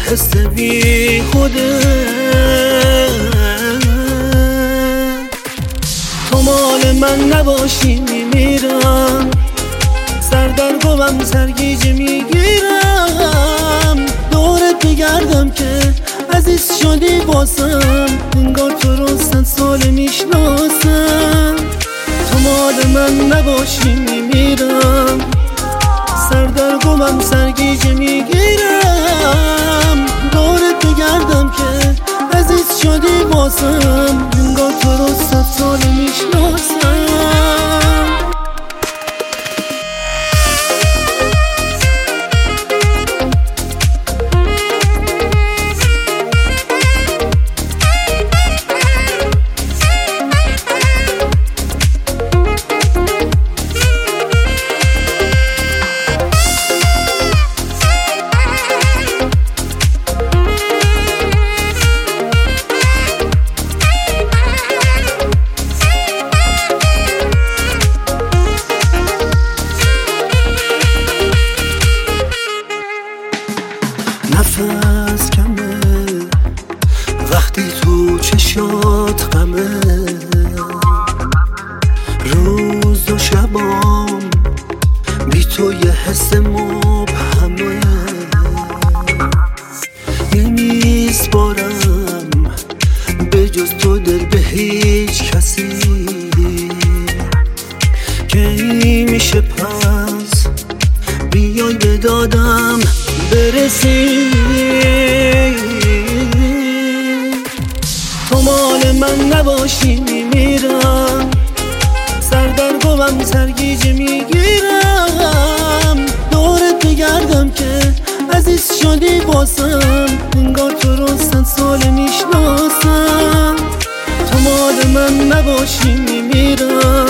حس بی خوده، تو مال من نباشی میمیرم، سردرگمم سرگیجه میگیرم، دورت بگردم که عزیز شدی باسم، انگار تو رو 100 سال میشناسم. تو مال من نباشی میمیرم، سردرگمم سرگیجه میگیرم، دورت بگردم که عزیز شدی باسم، انگار تو رو 100 سال میشناسم. نفس کمه وقتی تو چشات غمه، روز و شبام بی تو یه حس مبهمه، نمیسپارم به جز تو دل به هیچ کسی، کی میشه پس بیای به دادم برسی. تو مال من نباشی میمیرم، سردرگمم سرگیجه میگیرم، دورت بگردم که عزیز شدی باسم، انگار تو رو 100 سال میشناسم. تو مال من نباشی میمیرم،